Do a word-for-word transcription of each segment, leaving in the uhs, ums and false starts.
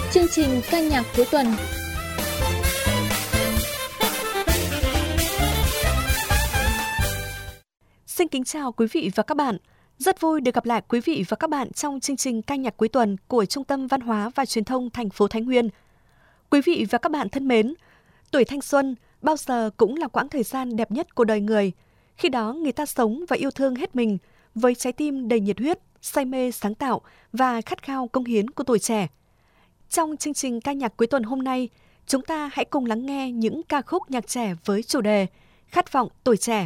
Chương trình ca nhạc cuối tuần. Xin kính chào quý vị và các bạn. Rất vui được gặp lại quý vị và các bạn trong chương trình ca nhạc cuối tuần của Trung tâm Văn hóa và Truyền thông thành phố Thái Nguyên. Quý vị và các bạn thân mến, tuổi thanh xuân bao giờ cũng là quãng thời gian đẹp nhất của đời người. Khi đó người ta sống và yêu thương hết mình với trái tim đầy nhiệt huyết, say mê sáng tạo và khát khao cống hiến của tuổi trẻ. Trong chương trình ca nhạc cuối tuần hôm nay, chúng ta hãy cùng lắng nghe những ca khúc nhạc trẻ với chủ đề Khát vọng tuổi trẻ.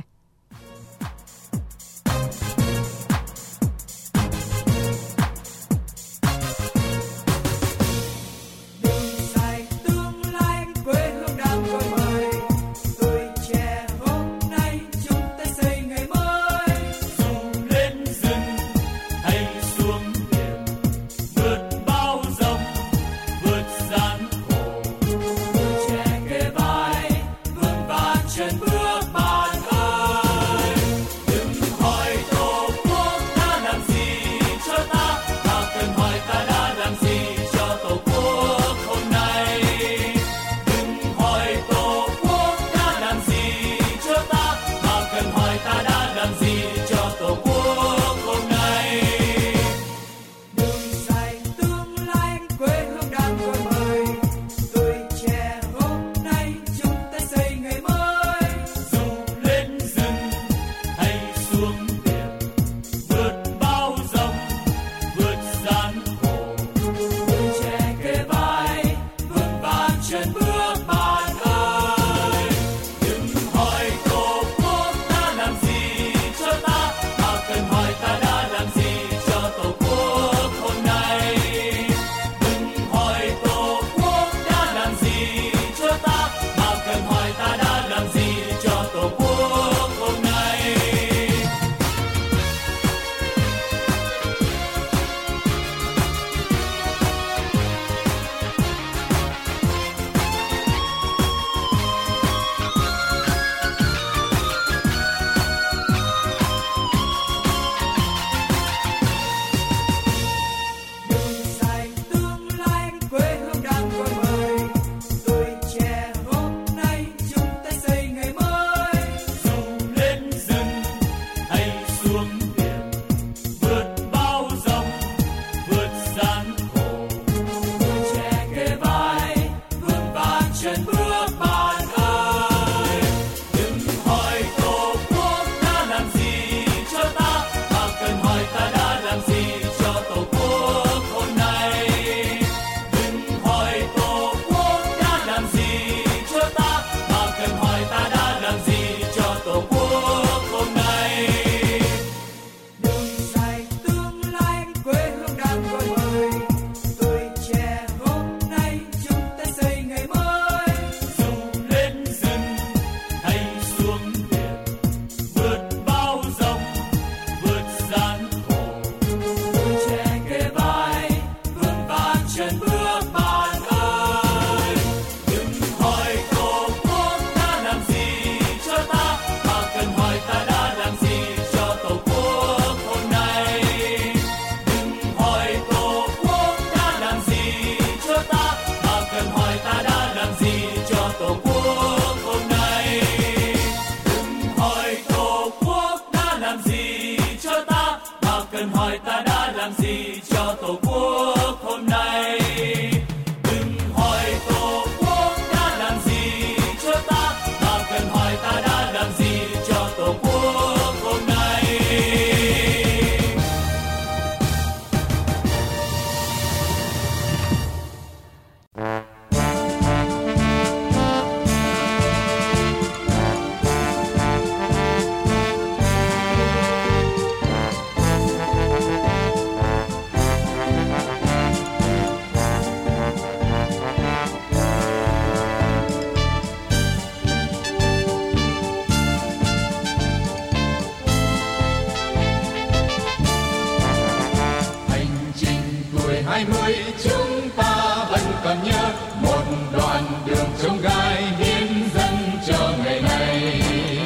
hai mươi chúng ta vẫn còn nhớ một đoạn đường chông gai hiến dâng cho ngày này.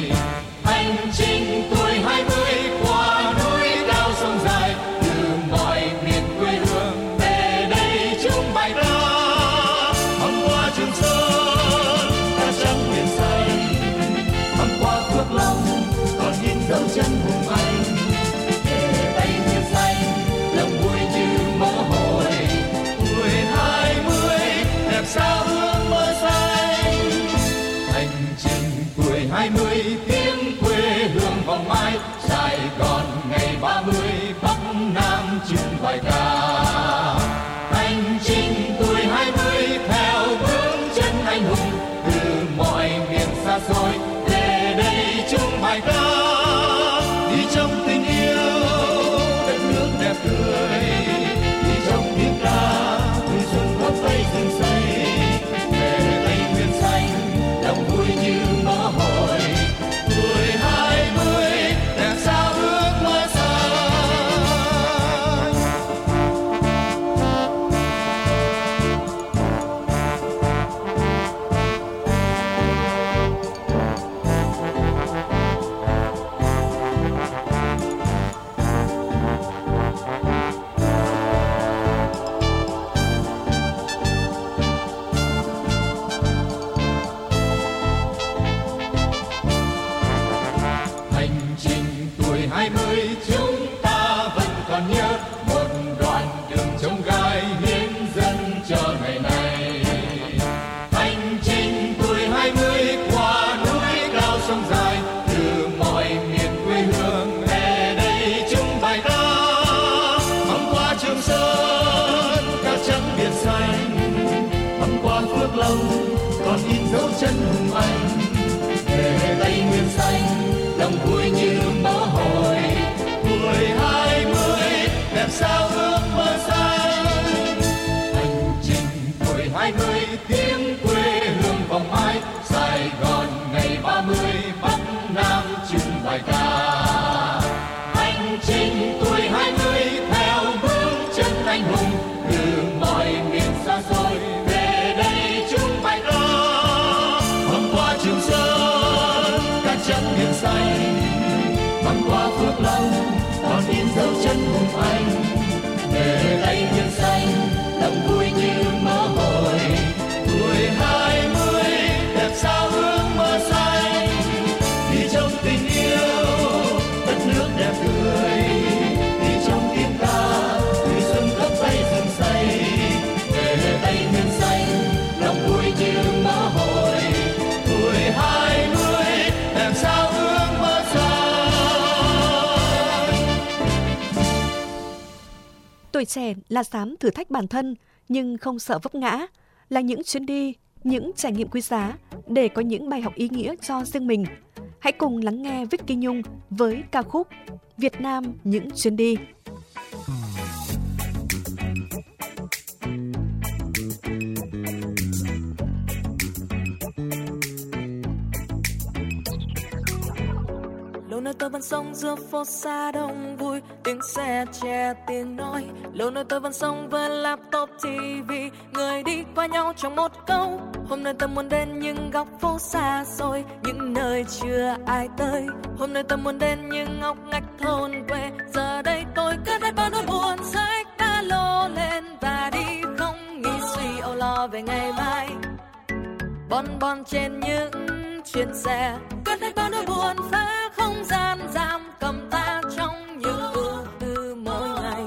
Hành trình tuổi hai mươi qua núi cao sông dài, từ mọi miền quê hương về đây chung bài ca. bài ca. Hành trình tuổi hai mươi theo bước chân anh hùng từ mọi miền xa xôi về đây chung bài ca. Đi trong tình yêu đất nước đẹp tươi, đi trong tiếng ca vui xuân góp tay rừng xây. Về Tây Nguyên xanh lòng vui như mơ hồi, tuổi hai mươi đẹp sao ước mơ xanh. Hành trình tuổi hai mươi chúng ta vẫn còn nhớ một đoạn đường trông gai hiến dân cho ngày này. Hành trình tuổi hai mươi qua núi cao sông dài từ mọi miền quê hương về đây chung bài ca. Băng qua Trường Sơn cát trắng biển xanh, băng qua Phước Long còn in dấu chân hùng anh. Về Tây Nguyên xanh lòng vui như mơ hồi, tuổi hai mươi đẹp sao ước mơ xanh. Hành trình tuổi hai mươi tiếng quê hương vòng mãi, Sài Gòn ngày ba mươi Bắc Nam chung bài ca. Hành trình tuổi hai mươi theo bước chân anh hùng từ mọi miền xa xôi về đây chung bài ca. Băng qua Trường Sơn cát trắng biển xanh, băng qua Phước Long còn in dấu chân hùng anh. Về Tây Nguyên xanh lòng vui như mơ hồi, tuổi hai mươi đẹp sao ước mơ xanh. Đi trong tình yêu đất nước đẹp tươi, đi trong tiếng ca vui xuân khắp tay rừng xây. Về Tây Nguyên xanh lòng vui như mơ hồi, tuổi hai mươi đẹp sao ước mơ xanh. Tuổi trẻ là dám thử thách bản thân nhưng không sợ vấp ngã, là những chuyến đi, những trải nghiệm quý giá để có những bài học ý nghĩa cho riêng mình. Hãy cùng lắng nghe Vicky Nhung với ca khúc Việt Nam những chuyến đi. Lâu nay tôi vẫn sống giữa phố xa đông vui, tiếng xe che tiếng nói. Lâu nay tôi vẫn sống với laptop ti vi, người đi qua nhau trong một câu. Hôm nay tôi muốn đến những góc phố xa xôi, những nơi chưa ai tới. Hôm nay tôi muốn đến những ngóc ngách thôn quê. Giờ đây tôi cất hết bao nỗi buồn, xách ba lô lên và đi, không nghĩ suy âu lo về ngày mai. Bon bon trên những chuyến xe, cất hết bao nỗi buồn, phá không gian giam cầm ta trong những ưu tư mỗi ngày.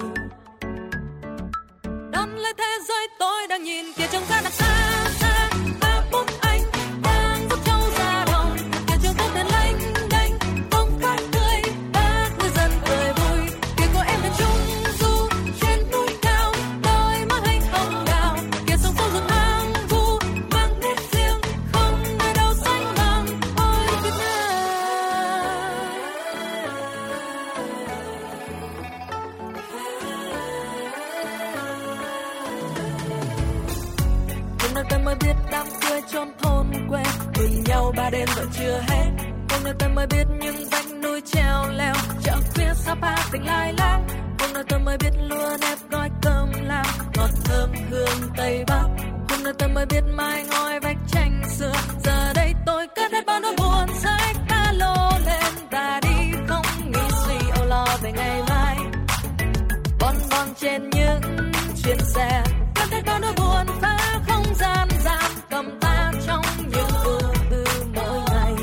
Đón lấy thế giới tôi đang nhìn kia trong ga đằng xa xa, ba bóng anh đang dắt trâu ra đồng. Kia trường tốt đến lênh đênh, bóng cát tươi, bác người dân cười vui. Kia có em đến trung du trên núi cao, đôi má hành hồng đào. Kia sông sâu rừng hoang vu mang nét riêng, không nơi đâu sánh bằng ôi Việt Nam. Hôm nay tôi mới biết đám cưới chôn thôn quê, cùng nhau ba đêm vẫn chưa hết. Hôm nay tôi mới biết những vách núi treo leo, chợ phía Sapa tỉnh Lai Lang. Hôm nay tôi mới biết lúa nếp gói cơm lam, ngọt thơm hương Tây Bắc. Hôm nay tôi mới biết mái ngói vách tranh xưa. Giờ đây tôi cất hết bao nỗi buồn, xách ba lô lên và đi, không nghĩ suy âu lo về ngày mai. Bon bon trên những chuyến xe, cất hết bao nỗi buồn, phá không gian giam cầm ta trong những ưu tư mỗi ngày.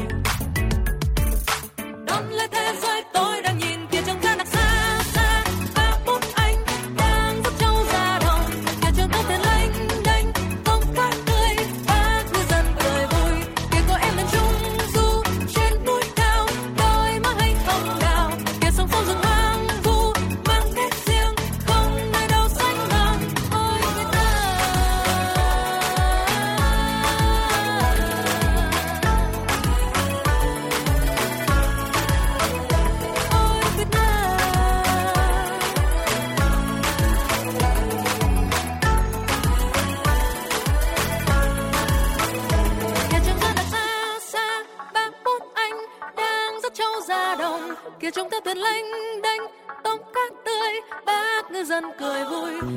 Đón lấy thế giới tôi đang nhìn kia trong ga đằng xa xa, ba bóng anh đang dắt trâu ra đồng. Kia trường tốt đến lênh đênh, bóng cát tươi, ba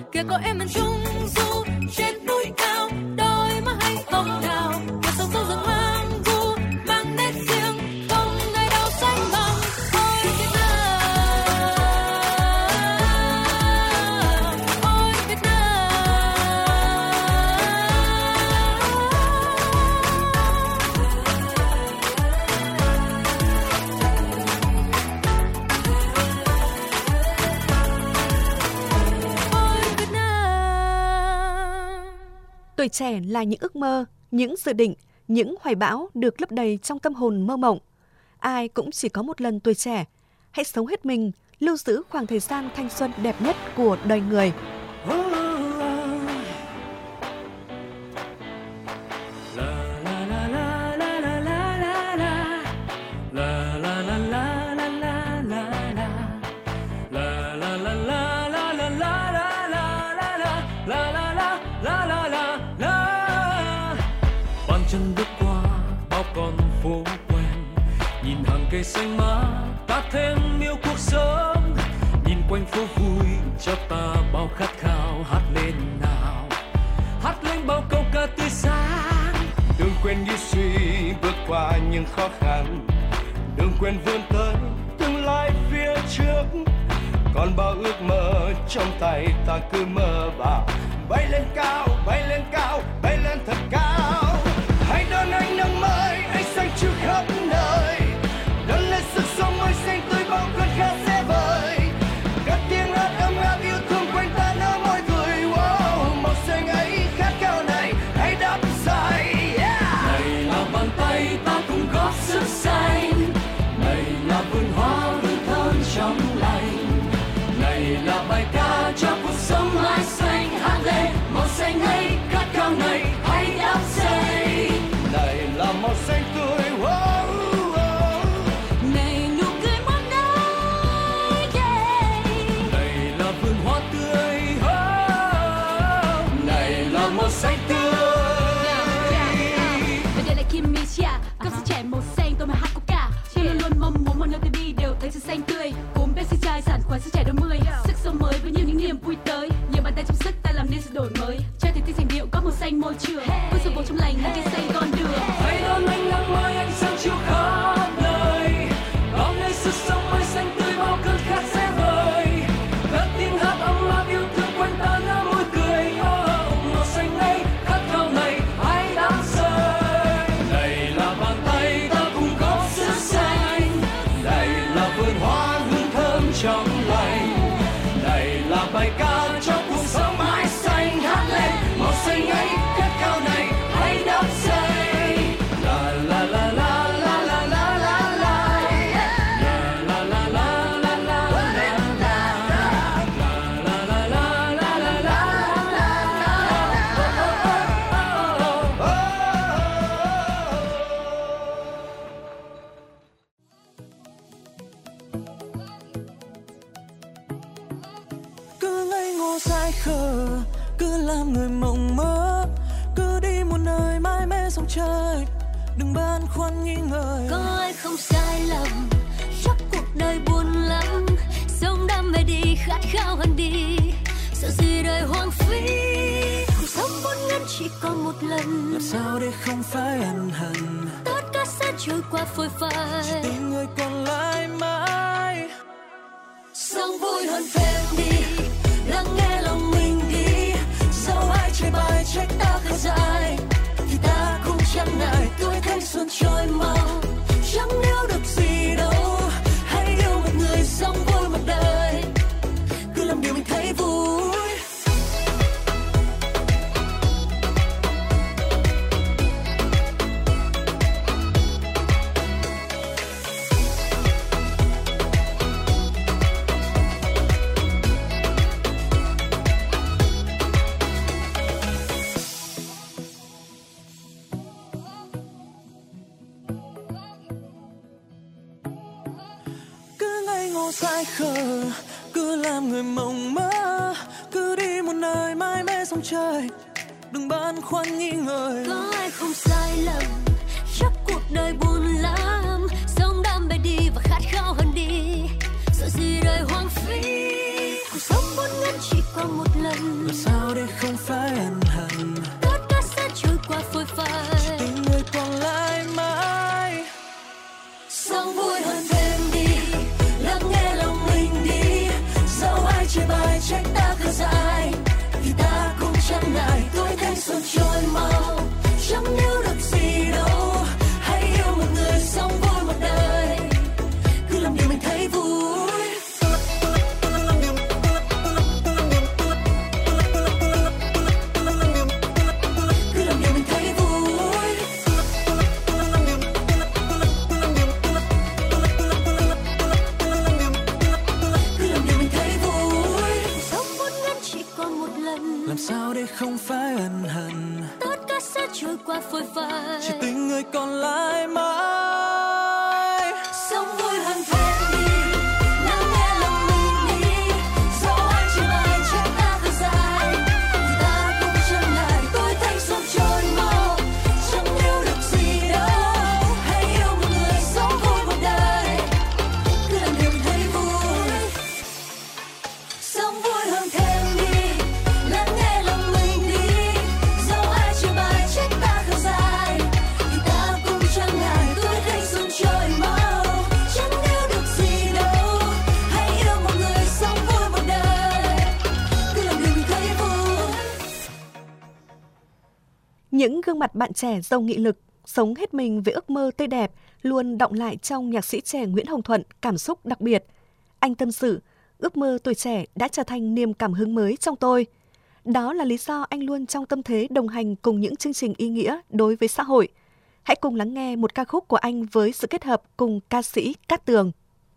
kia có em miền Trung du trên núi cao, đôi má hay hồng đào, kia sông sâu rừng mang gu mang nét riêng, không ngày đâu xanh bằng. Ôi Việt Nam, ôi Việt Tuổi trẻ là những ước mơ, những dự định, những hoài bão được lấp đầy trong tâm hồn mơ mộng. Ai cũng chỉ có một lần tuổi trẻ. Hãy sống hết mình, lưu giữ khoảng thời gian thanh xuân đẹp nhất của đời người. Chân bước qua bao con phố quen, nhìn hàng cây xanh mát ta thêm yêu cuộc sống, nhìn quanh phố vui cho ta bao khát khao, hát lên nào, hát lên bao câu ca tươi sáng. Đừng quên nghĩ suy bước qua những khó khăn, đừng quên vươn tới tương lai phía trước, còn bao ước mơ trong tay ta cứ mơ vào, bay lên cao, bay lên cao, bay lên thật cao. Hãy đón ánh nắng mới, ánh sáng chiếu khắp nơi, đón lên sức sống mới xanh tươi bao cơn khát sẽ vơi. Các tiếng hát ấm áp yêu thương quanh ta nở môi cười. Wow, màu xanh ấy khát khao này hãy đắp say. Yeah. Này là bàn tay ta cùng góp sức xanh, này là vườn hoa hương thơm trong lành, này là bài ca cho cuộc sống mãi xanh. Hát lên màu xanh ấy khát khao này hãy đắp say. Này là màu xanh tươi, wow, wow. này nụ cười mong đợi, yeah. Này là vườn hoa tươi, oh. Này là màu xanh tươi. Và đây là Kim Misha, cấp sức trẻ màu xanh tôi mà hát có cả. Tôi luôn luôn mong muốn mọi nơi tôi đi đều thấy sự xanh tươi. Uống Pepsi chai sản khoái sức trẻ đôi mươi, sức sống mới với nhiều những niềm vui tới. Nhiều bàn tay trong sức ta làm nên sự đổi mới. Chơi thì tinh sành điệu có màu xanh môi trường, vui sự vô trong lành là cây xanh con đường. Hãy đón ánh nắng mới ánh sáng chiếu khắp nơi, bao ngày sức sống mới xanh tươi bao cơn khát sẽ vơi. Các tiếng hát ấm áp yêu thương quanh ta nở môi cười. Oh, màu xanh ấy khát khao này hãy đắm say. Này là bàn tay ta cùng góp sức xanh, này là vườn hoa hương thơm trong lành, này là bài ca cho cuộc sống mãi xanh. Hát lên màu xanh ấy khát khao này hãy đắm say. La la la la la la la la la. La la la la la la la la. La la la la la la la. Cứ ngây ngô dại khờ, cứ làm người mộng mơ, cứ đi một nơi mãi mê sông trời, đừng băn khoăn nghi ngờ. Có ai không sai lầm, chắc cuộc đời buồn lắm, sống đam mê đi khát khao hơn đi, sợ gì đời hoang phí. Cuộc sống vốn ngắn chỉ còn một lần, làm sao để không phải ân hận, tất cả sẽ trôi qua phôi phai, chỉ tình người còn lại mãi. sống vui hơn thêm đi, lắng nghe lòng mình đi, Dẫu ai chê bai trách ta khá dài, thì ta cũng chẳng ngại tuổi thanh xuân trôi mau. chẳng níu được gì đâu. Hãy yêu một người sống vui một đời, cứ làm điều mình thấy vui. Dại khờ, cứ làm người mộng mơ, cứ đi một nơi mãi mê sông trời, đừng băn khoăn nghi ngờ. Có ai không sai lầm, chắc cuộc đời buồn lắm, sống đam mê đi và khát khao hơn đi, sợ gì đời hoang phí. Cuộc sống vốn ngắn chỉ có một lần. Làm sao để không phải ân hận, Tất cả sẽ trôi qua phôi phai, tình người còn lại mãi. sống vui hơn thêm đi, lắng nghe lòng mình đi. Dẫu ai chê bai trách ta khờ dại, thì ta cũng chẳng ngại tuổi thanh xuân trôi mau. Chẳng níu được gì đâu, hãy yêu một người sống vui một đời, cứ làm điều mình thấy vui. Cứ làm điều mình thấy vui. Cứ làm điều mình thấy vui. Sống phút ngắn chỉ còn một lần, Làm sao để không phải ân hận, tất cả sẽ trôi qua phôi phai, chỉ tình người còn lại mãi. sống vui hơn thêm đi, lắng nghe lòng mình đi. Dẫu ai chê bai trách ta khờ dại, thì ta cũng chẳng ngại tuổi thanh xuân trôi mau. Chẳng níu được gì đâu, hãy yêu một người sống vui một đời, cứ làm điều mình thấy vui. Sống vui hơn thêm đi, lắng nghe lòng mình đi. Dẫu ai chê bai trách ta khờ dại, thì ta cũng chẳng ngại tuổi thanh xuân trôi mau. Chẳng níu được gì đâu, hãy yêu một người sống vui một đời, cứ làm điều mình thấy vui. Những gương mặt bạn trẻ giàu nghị lực, sống hết mình với ước mơ tươi đẹp luôn đọng lại trong nhạc sĩ trẻ Nguyễn Hồng Thuận cảm xúc đặc biệt. Anh tâm sự, ước mơ tuổi trẻ đã trở thành niềm cảm hứng mới trong tôi. Đó là lý do anh luôn trong tâm thế đồng hành cùng những chương trình ý nghĩa đối với xã hội. Hãy cùng lắng nghe một ca khúc của anh với sự kết hợp cùng ca sĩ Cát Tường.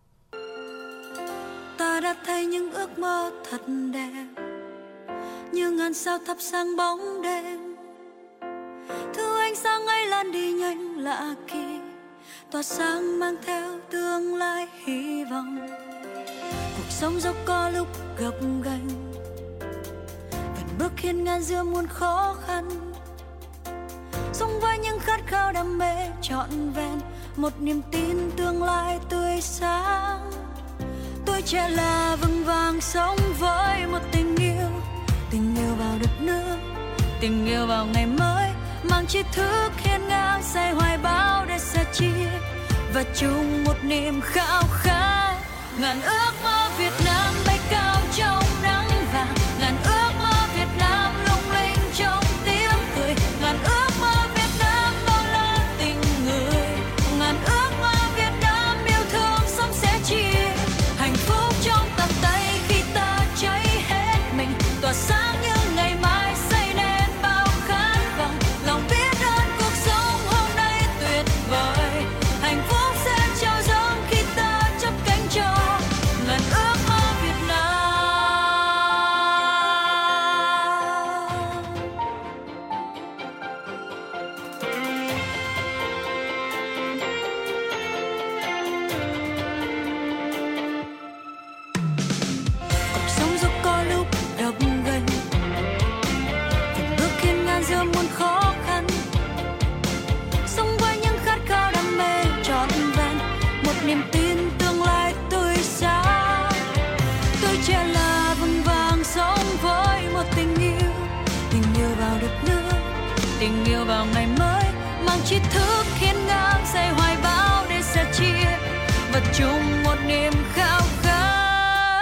Ta đã thấy những ước mơ thật đẹp, như ngàn sao thắp sáng bóng đêm. Thứ ánh sáng ấy lan đi nhanh lạ kỳ, tỏa sáng mang theo tương lai hy vọng. Cuộc sống dẫu có lúc gập ghềnh, vẫn bước hiên ngang giữa muôn khó khăn. Sống với những khát khao đam mê trọn vẹn, một niềm tin tương lai tươi sáng. Tuổi trẻ là vững vàng sống với một tình yêu, tình yêu vào đất nước, tình yêu vào ngày mới, mang tri thức hiên ngang say hoài bão để sẻ chia và chung một niềm khao khát. Ngàn ước mơ Việt Nam bay cao trong nắng vàng, ngàn ước mơ Việt Nam lung linh trong tiếng cười, ngàn ước mơ Việt Nam bao la tình người, ngàn ước mơ Việt Nam yêu thương sống sẻ chia. Hạnh phúc trong tầm tay khi ta cháy hết mình, tỏa sáng như ngày mai xây nên bao khát vọng. Lòng biết ơn cuộc sống hôm nay tuyệt vời, hạnh phúc sẽ trao dâng khi ta chấp cánh cho ngàn ước mơ Việt Nam. Cuộc sống dẫu có lúc gập ghềnh, từng bước hiên ngang giữa muôn khó khăn. Sống với những khát khao đam mê trọn vẹn, một niềm tin tương lai tươi sáng. Tuổi trẻ là vững vàng sống với một tình yêu, tình yêu vào đất nước, tình yêu vào ngày mới, mang tri thức hiên ngang say hoài bão để sẻ chia và chung một niềm khao khát.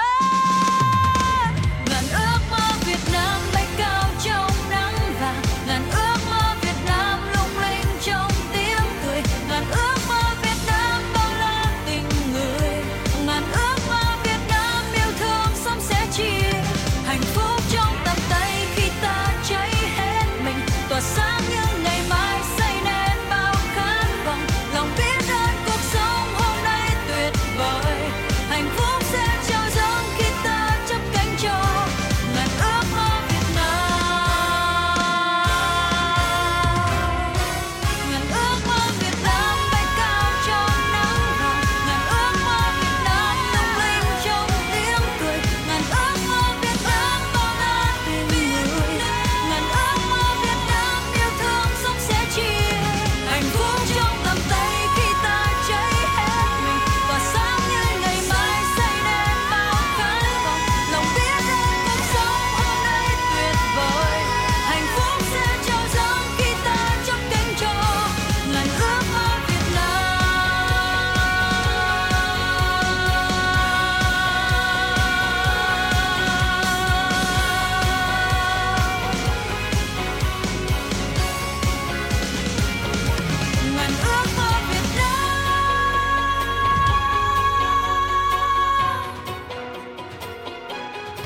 Ngàn ước mơ Việt Nam bay cao trong nắng vàng, ngàn ước mơ Việt Nam lung linh trong tiếng cười, ngàn ước mơ Việt Nam bao la tình người, ngàn ước mơ Việt Nam yêu thương sống sẻ chia. Hạnh phúc trong tầm tay khi ta cháy hết mình, tỏa sáng như ngày mai xây nên bao khát vọng. Lòng biết ơn cuộc sống hôm nay tuyệt vời, hạnh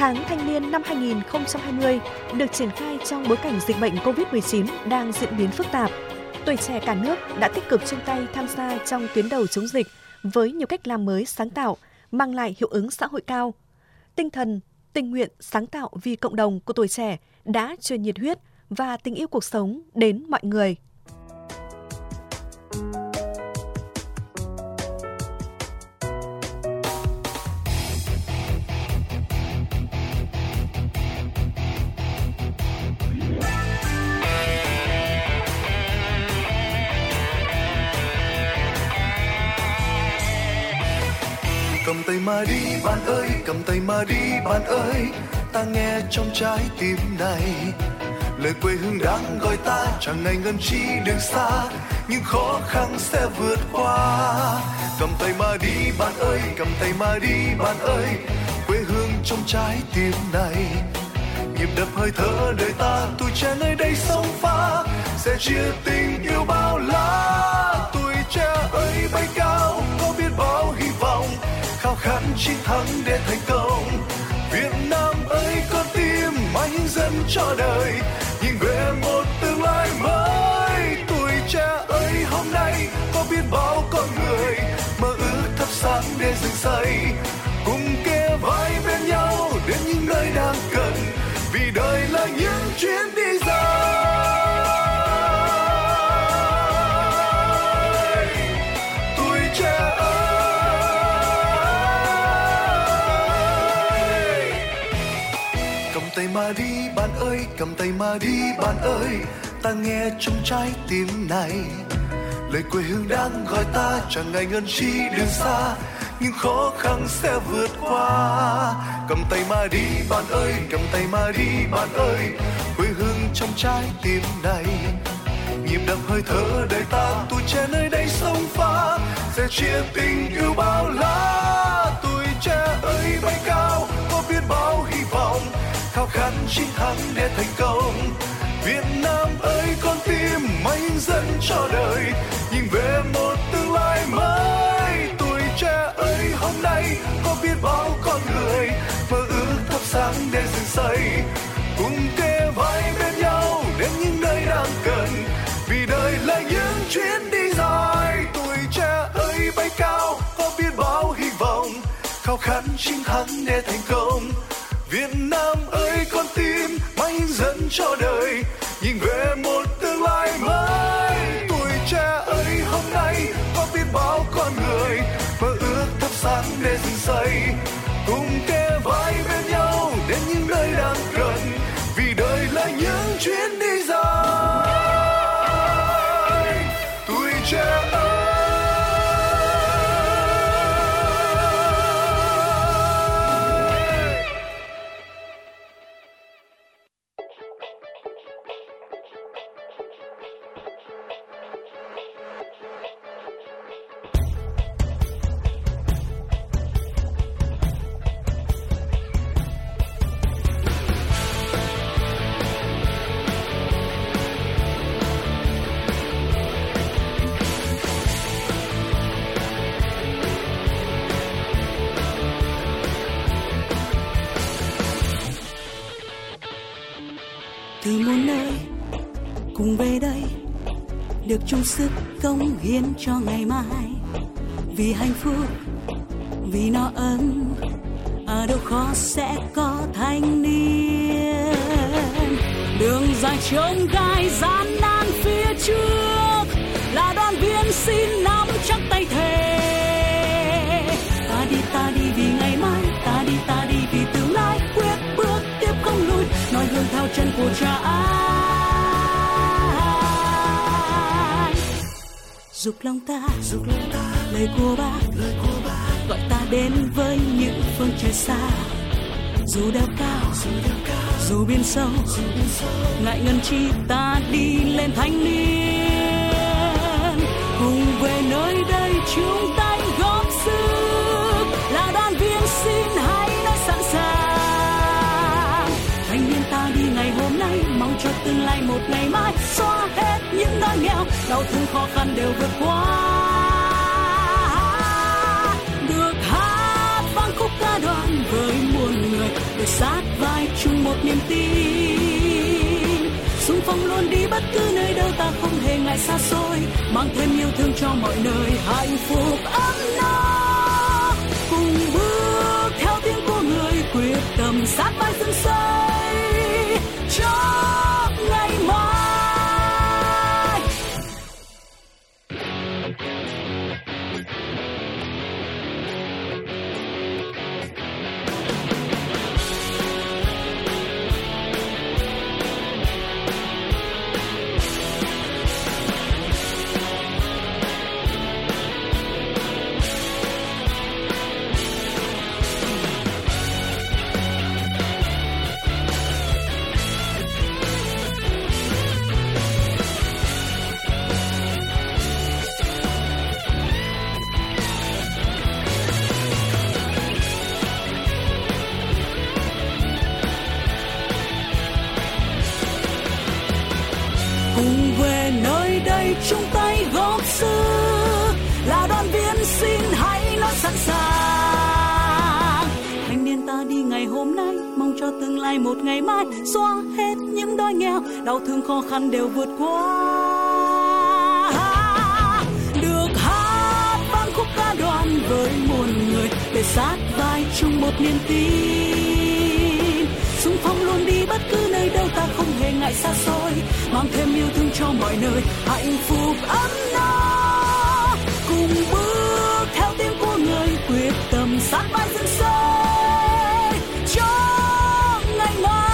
Tháng Thanh niên năm hai không hai không được triển khai trong bối cảnh dịch bệnh covid mười chín đang diễn biến phức tạp. Tuổi trẻ cả nước đã tích cực chung tay tham gia trong tuyến đầu chống dịch với nhiều cách làm mới sáng tạo, mang lại hiệu ứng xã hội cao. Tinh thần, tình nguyện, sáng tạo vì cộng đồng của tuổi trẻ đã truyền nhiệt huyết và tình yêu cuộc sống đến mọi người. Cầm tay mà đi bạn ơi, cầm tay mà đi bạn ơi, ta nghe trong trái tim này lời quê hương đang gọi ta, chẳng ngày ngân chi đường xa, nhưng khó khăn sẽ vượt qua. Cầm tay mà đi bạn ơi, cầm tay mà đi bạn ơi, quê hương trong trái tim này, nhịp đập hơi thở đời ta, tuổi trẻ nơi đây sông pha sẽ chia tình yêu bao la. Tuổi trẻ ơi bay cao, có biết bao hy vọng, khao khát chiến thắng để thành công. Việt Nam ơi con tim mãi dẫn cho đời, nhìn về một tương lai mới. Tuổi trẻ ơi hôm nay có biết bao con người mơ ước thắp sáng để dựng xây, cùng kề vai bên nhau đến những nơi đang cần, vì đời là những chuyến đi dài. Tuổi trẻ ơi, cầm tay mà đi bạn ơi, cầm tay mà đi bạn ơi, ta nghe trong trái tim này lời quê hương đang gọi ta, chẳng ngày ngân chi đường xa, nhưng khó khăn sẽ vượt qua. Cầm tay mà đi bạn ơi, cầm tay mà đi bạn ơi, quê hương trong trái tim này, nhịp đập hơi thở đời ta, tuổi trẻ nơi đây sông pha sẽ chia tình yêu bao la. Tuổi trẻ ơi bay cao, có biết bao hy vọng, khao khát chiến thắng để thành công. Việt Nam ơi con tim mãi dẫn cho đời, nhìn về một tương lai mới. Tuổi trẻ ơi hôm nay có biết bao con người mơ ước thắp sáng để dựng xây, cùng kề vai bên nhau đến những nơi đang cần, vì đời là những chuyến đi dài. Tuổi trẻ ơi bay cao, có biết bao hy vọng, khao khát chiến thắng để thành công. Việt Nam ơi con tim mãi dẫn cho đời, nhìn về một tương lai mới. Tuổi trẻ ơi hôm nay có biết bao con người mơ ước thắp sáng để dựng xây, cùng kề vai bên nhau đến những nơi đang cần, vì đời là những chuyến đi dài. Tuổi trẻ ơi. Từ muôn nơi cùng về đây, được chung sức cống hiến cho ngày mai, vì hạnh phúc, vì no ấm, ở đâu khó sẽ có thanh niên. Đường dài chông gai gian nan phía trước, là đoàn viên xin nắm chắc tay thề. Ta đi ta đi vì ngày mai, ta đi ta đi vì tương lai, quyết bước tiếp không lùi, noi gương theo chân của cha anh. Dục lòng ta, dục lòng ta, lời của bác, lời của bác gọi ta đến với những phương trời xa. Dù đeo cao, dù đeo cao, dù biển sâu, dù biển sâu, ngại ngần chi ta đi lên thanh niên. Cùng về nơi đây chúng ta góp sức, là đoàn viên xin hãy nói sẵn sàng. Thanh niên ta đi ngày hôm nay, mong cho tương lai một ngày mai, xóa hết những đói nghèo, đau thương khó khăn đều vượt qua. Được hát vang khúc ca đoàn với muôn người, để sát niềm tin. Xung phong luôn đi bất cứ nơi đâu, ta không hề ngại xa xôi, mang thêm yêu thương cho mọi nơi, hạnh phúc ấm no. Cùng bước theo tiếng của người quyết tâm sát vai dựng xây cho ngày mai. Cùng về nơi đây chung tay góp sức, là đoàn viên xin hãy nói sẵn sàng. Thanh niên ta đi ngày hôm nay, mong cho tương lai một ngày mai, xóa hết những đói nghèo, đau thương khó khăn đều vượt qua. Được hát vang khúc ca đoàn với muôn người, để sát vai chung một niềm tin. Xung phong luôn đi bất cứ nơi đâu, ta không hề ngại xa xôi, mang thêm yêu thương cho mọi nơi, hạnh phúc ấm no. Cùng bước theo tiếng của người quyết tâm sát vai dựng xây cho ngày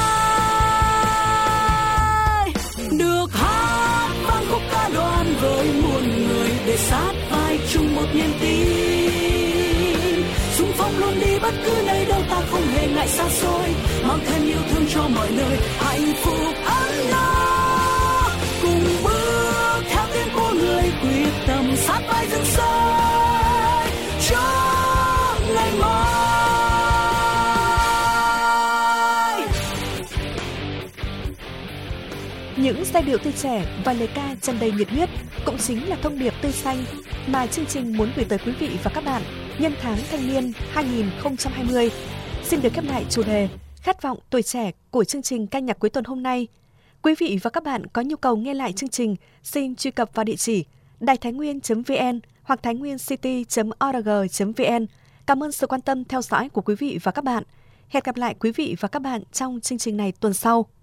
mai. Được hát vang khúc ca đoàn với muôn người, để sát vai chung một niềm tin. Xung phong luôn đi bất cứ nơi đâu, ta không hề ngại xa xôi, mang thêm yêu thương cho mọi nơi, hạnh phúc ấm no. Cùng bước theo tiếng của người quyết tâm sát vai dựng xây cho ngày mai. Những giai điệu tươi trẻ và lời ca tràn đầy nhiệt huyết cũng chính là thông điệp tươi xanh mà chương trình muốn gửi tới quý vị và các bạn nhân tháng thanh niên hai không hai không. Xin được khép lại chủ đề Khát vọng tuổi trẻ của chương trình ca nhạc cuối tuần hôm nay. Quý vị và các bạn có nhu cầu nghe lại chương trình, xin truy cập vào địa chỉ đài thái nguyên chấm vn hoặc thái nguyên city chấm org chấm vn. Cảm ơn sự quan tâm theo dõi của quý vị và các bạn. Hẹn gặp lại quý vị và các bạn trong chương trình này tuần sau.